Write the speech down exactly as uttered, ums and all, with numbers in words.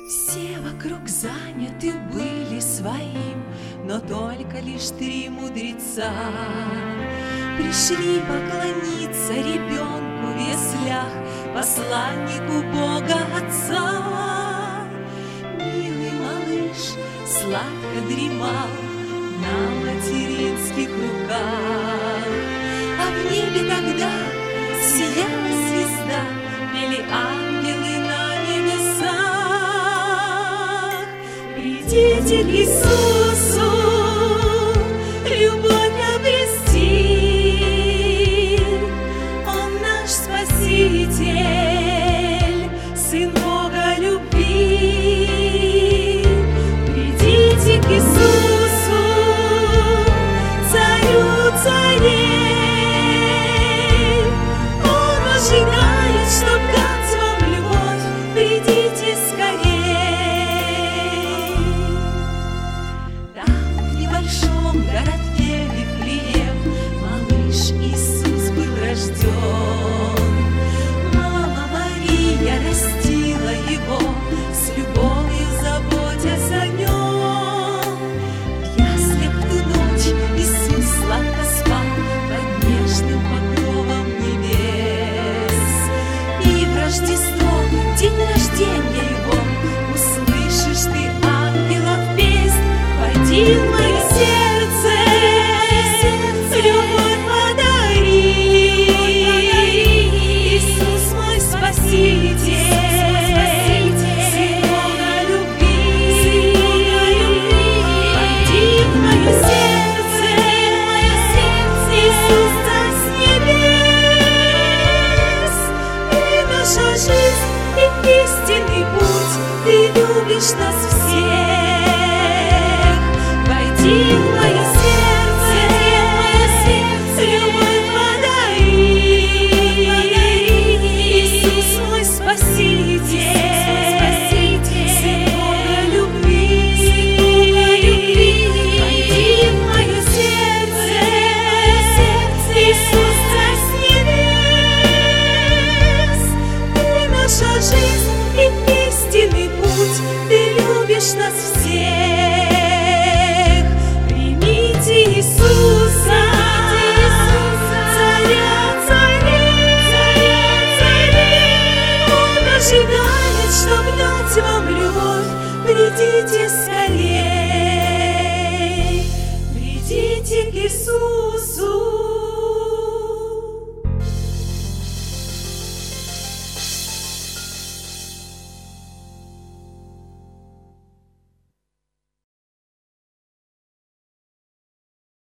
Все вокруг заняты были своим, но только лишь три мудреца пришли поклониться ребенку в яслях, посланнику Бога Отца. Милый малыш сладко дремал на материнских руках, а в небе тогда сияла звезда, пели ангелы на небесах. Придите к Иисусу, любовь обрести, Он наш Спаситель, Сын Бога любви. Придите к Иисусу, Царю царей, Он ожидает, чтоб дать вам любовь. Придите скорей. Там, в небольшом городке Вифлеем, малыш Иисус был рожден. Мама Мария растила его, с любовью заботясь о нем. В яслях в ту ночь Иисус сладко спал под нежным покровом небес. И в Рождество, день рождения его, услышишь ты ангелов песнь. Войди в мое сердце, любовь подари, Иисус мой Спаситель, Сын Бога любви. Войди в мое сердце, Иисус Царь с небес. Ты наша жизнь и истинный путь, Ты любишь нас всех. Войди в мое сердце, любовь подари, Иисус мой Спаситель, Сын Бога любви. Войди в мое сердце, Иисус Царь с небес. Ты наша жизнь и истинный путь, Ты любишь нас всех. Примите Иисуса, Царя царей, Он ожидает, чтоб дать вам любовь. Придите скорей.